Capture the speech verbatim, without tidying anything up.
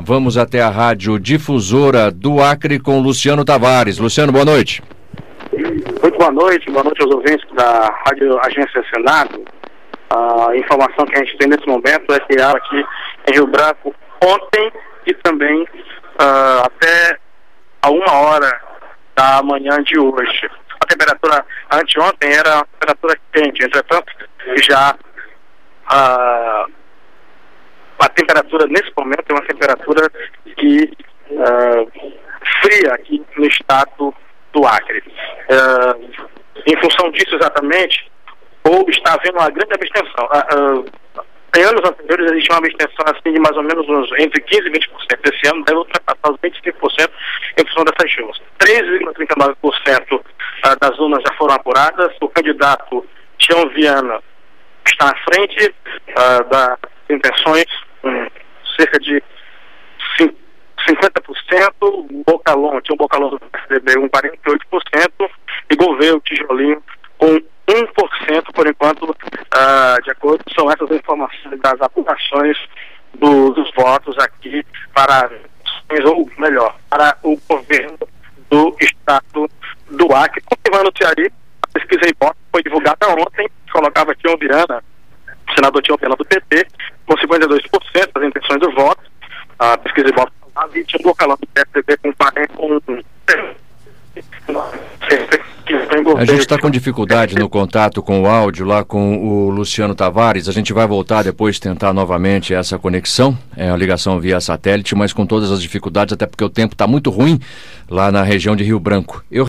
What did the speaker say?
Vamos até a Rádio Difusora do Acre com Luciano Tavares. Luciano, boa noite. Muito boa noite, boa noite aos ouvintes da Rádio Agência Senado. A informação que a gente tem nesse momento é que há aqui em Rio Branco ontem e também uh, até a uma hora da manhã de hoje. A temperatura anteontem era uma temperatura quente, entretanto, já uh, a temperatura nesse momento é uma temperatura que uh, fria aqui no estado do Acre. Uh, em função disso exatamente, ou está havendo uma grande abstenção. Uh, uh, em anos anteriores existia uma abstenção assim, de mais ou menos uns, entre quinze e vinte por cento. Esse ano deve ultrapassar os vinte e cinco por cento em função dessas chuvas. treze vírgula trinta e nove por cento uh, das urnas já foram apuradas. O candidato Tião Viana está à frente uh, das intenções, um, cerca de cinquenta por cento. O Bocalon, tinha um Bocalon do P S D B, um quarenta e oito por cento. E Gouveia, o Tijolinho, com um por cento por enquanto, uh, de acordo, são essas informações das apurações do, dos votos aqui para, ou melhor, para o governo do estado do Acre. Como vai anunciar aí, a pesquisa Ibope foi divulgada ontem, colocava Tião Viana, o senador Tião Viana do P T, com cinquenta e dois por cento das intenções do voto. A pesquisa Ibope falava e tinha um Bocalão do P S D B com quarenta por cento. A gente está com dificuldade no contato com o áudio lá com o Luciano Tavares. A gente vai voltar depois tentar novamente essa conexão, é a ligação via satélite, mas com todas as dificuldades, até porque o tempo está muito ruim lá na região de Rio Branco. Eu